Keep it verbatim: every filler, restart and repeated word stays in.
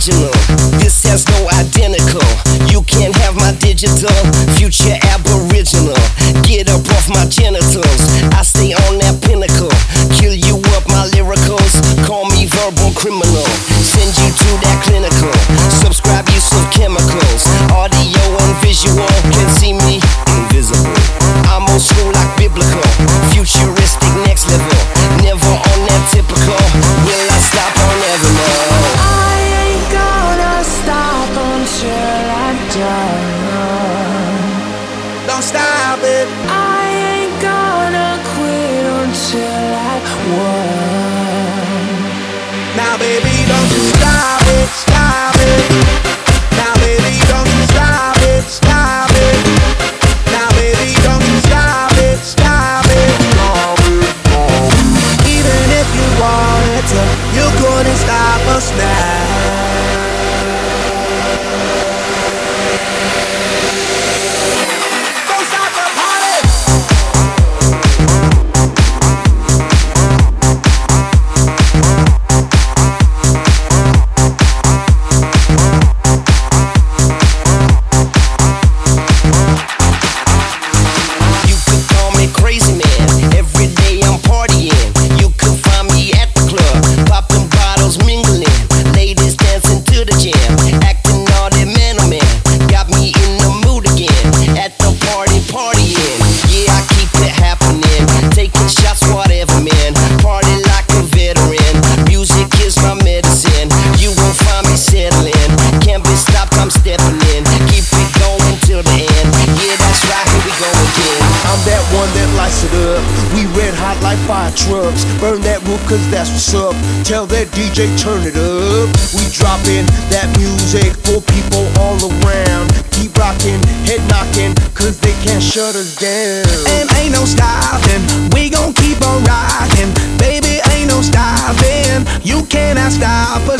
original. This has no identical. You can't have my digital. Future aboriginal. Get up off my genitals. I stay on that pinnacle. Kill you up my lyricals. Call me verbal criminal. Send you to that clinical. Subscribe use of chemicals. Audio and visual. Can see me invisible. I'm old school like biblical. Futuristic next level. Never on that typical. Will I stop? I'll never know. I ain't gonna stop until I'm done. Don't stop it. I ain't gonna quit until I won. Now baby, don't you stop it, stop it. Now baby, don't you stop it, stop it. Now baby, don't you stop it, stop it. Even if you wanted to, you couldn't stop us now. Trucks, burn that roof cause that's what's up. Tell that D J turn it up. We dropping that music for people all around. Keep rocking, head knocking, cause they can't shut us down. And ain't no stopping, we gon' keep on rocking. Baby, ain't no stopping, you cannot stop